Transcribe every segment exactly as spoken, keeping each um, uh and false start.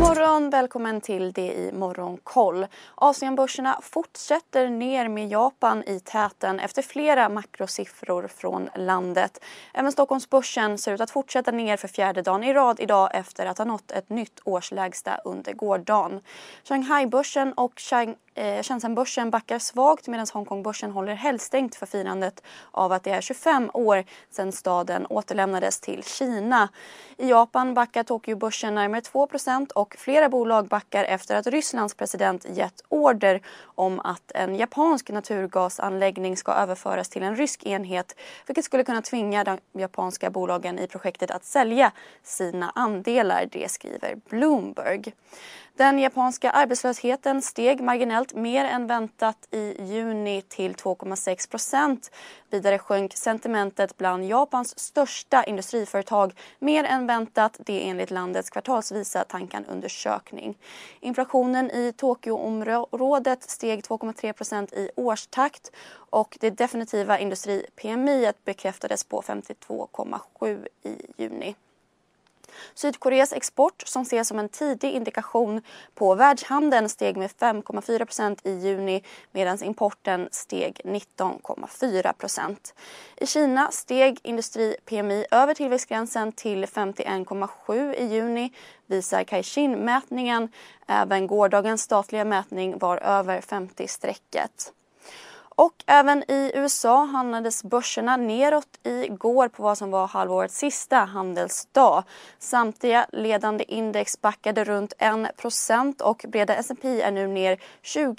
morgon, välkommen till det i Morgonkoll. Asienbörserna fortsätter ner med Japan i täten efter flera makrosiffror från landet. Även Stockholmsbörsen ser ut att fortsätta ner för fjärde dagen i rad idag efter att ha nått ett nytt årslägsta under gårdagen. Shanghai-börsen och Shang- eh, Shenzhen-börsen backar svagt medan Hongkong-börsen håller helstängt för firandet av att det är tjugofem år sedan staden återlämnades till Kina. I Japan backar Tokyo-börsen närmare två procent och flera bolag backar efter att Rysslands president gett order om att en japansk naturgasanläggning ska överföras till en rysk enhet, vilket skulle kunna tvinga de japanska bolagen i projektet att sälja sina andelar, det skriver Bloomberg. Den japanska arbetslösheten steg marginellt mer än väntat i juni till två komma sex procent. Vidare sjönk sentimentet bland Japans största industriföretag mer än väntat, det enligt landets kvartalsvisa tankanundersökning. Inflationen i Tokyo-området steg två komma tre procent i årstakt och det definitiva industri-P M I bekräftades på femtiotvå komma sju i juni. Sydkoreas export, som ses som en tidig indikation på världshandeln, steg med fem komma fyra procent i juni medan importen steg nitton komma fyra procent. I Kina steg industri-P M I över tillväxtgränsen till femtioen komma sju i juni, visar Caixin-mätningen. Även gårdagens statliga mätning var över femtio-strecket. Och även i U S A handlades börserna neråt igår på vad som var halvårets sista handelsdag. Samtliga ledande index backade runt en procent och breda S and P är nu ner tjugo.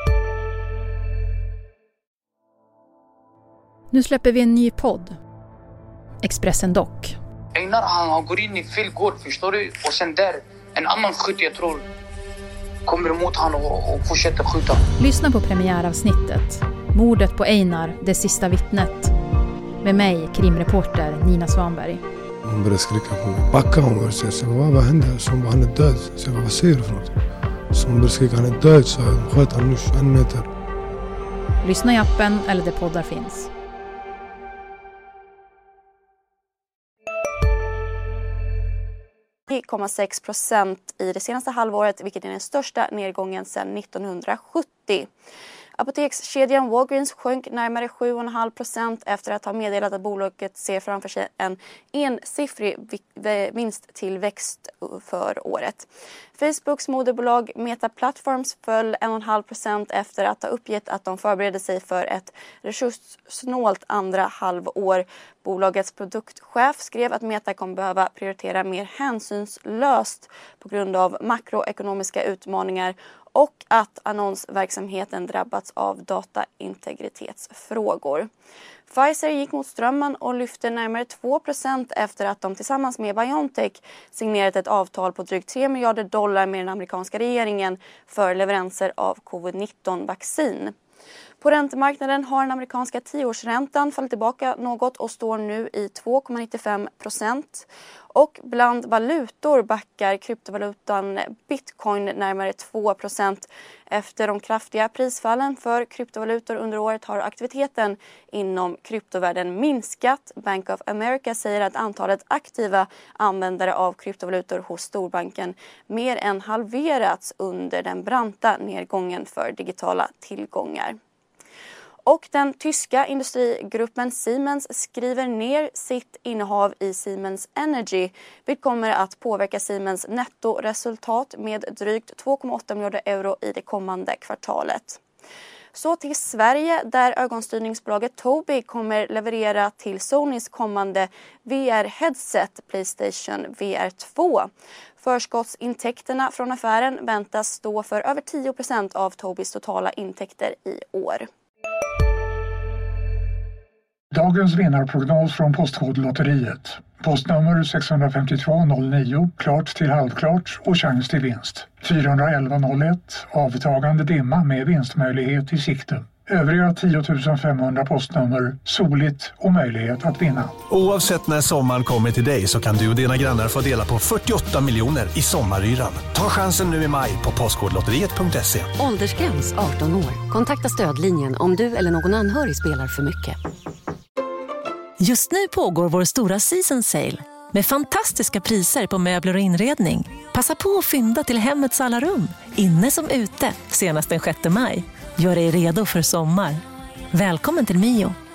Nu släpper vi en ny podd. Expressen Dock. Einar, han går in i fel gård, förstår du? Och sen där, en annan skytt jag tror kommer emot han och, och fortsätter skjuta. Lyssna på premiäravsnittet. Mordet på Einar, det sista vittnet. Med mig, krimreporter Nina Svanberg. Hon började skrika på mig. Backa hon och säga, vad, vad hände? Så hon bara, han är död. Så jag, vad säger du för något? Så hon började skrika, han är död. Så jag sköt han nu en meter. Lyssna i appen eller där poddar finns. tio komma sex procent i det senaste halvåret, vilket är den största nedgången sedan nittonhundrasjuttio. Apotekskedjan Walgreens sjönk närmare sju komma fem procent efter att ha meddelat att bolaget ser framför sig en ensiffrig vinsttillväxt för året. Facebooks moderbolag Meta Platforms föll en komma fem procent efter att ha uppgett att de förbereder sig för ett resurssnålt andra halvår. Bolagets produktchef skrev att Meta kommer behöva prioritera mer hänsynslöst på grund av makroekonomiska utmaningar och att annonsverksamheten drabbats av dataintegritetsfrågor. Pfizer gick mot strömmen och lyfte närmare två procent efter att de tillsammans med BioNTech signerat ett avtal på drygt tre miljarder dollar med den amerikanska regeringen för leveranser av covid nitton-vaccin. På räntemarknaden har den amerikanska tioårsräntan fallit tillbaka något och står nu i två komma nittiofem procent. Och bland valutor backar kryptovalutan Bitcoin närmare två procent. Efter de kraftiga prisfallen för kryptovalutor under året har aktiviteten inom kryptovärlden minskat. Bank of America säger att antalet aktiva användare av kryptovalutor hos storbanken mer än halverats under den branta nedgången för digitala tillgångar. Och den tyska industrigruppen Siemens skriver ner sitt innehav i Siemens Energy, vilket kommer att påverka Siemens nettoresultat med drygt två komma åtta miljarder euro i det kommande kvartalet. Så till Sverige, där ögonstyrningsbolaget Tobii kommer leverera till Sonys kommande V R-headset PlayStation V R två. Förskottsintäkterna från affären väntas stå för över tio procent av Tobiis totala intäkter i år. Dagens vinnarprognos från Postkodlotteriet. Postnummer sex fem två noll nio, klart till halvklart och chans till vinst. fyra ett ett noll ett, avtagande dimma med vinstmöjlighet i sikte. Övriga tio tusen femhundra postnummer, soligt och möjlighet att vinna. Oavsett när sommaren kommer till dig så kan du och dina grannar få dela på fyrtioåtta miljoner i sommaryran. Ta chansen nu i maj på postkodlotteriet punkt se. Åldersgräns arton år. Kontakta stödlinjen om du eller någon anhörig spelar för mycket. Just nu pågår vår stora season sale med fantastiska priser på möbler och inredning. Passa på att fynda till hemmets alla rum, inne som ute, senast den sjätte maj. Gör dig redo för sommar. Välkommen till Mio.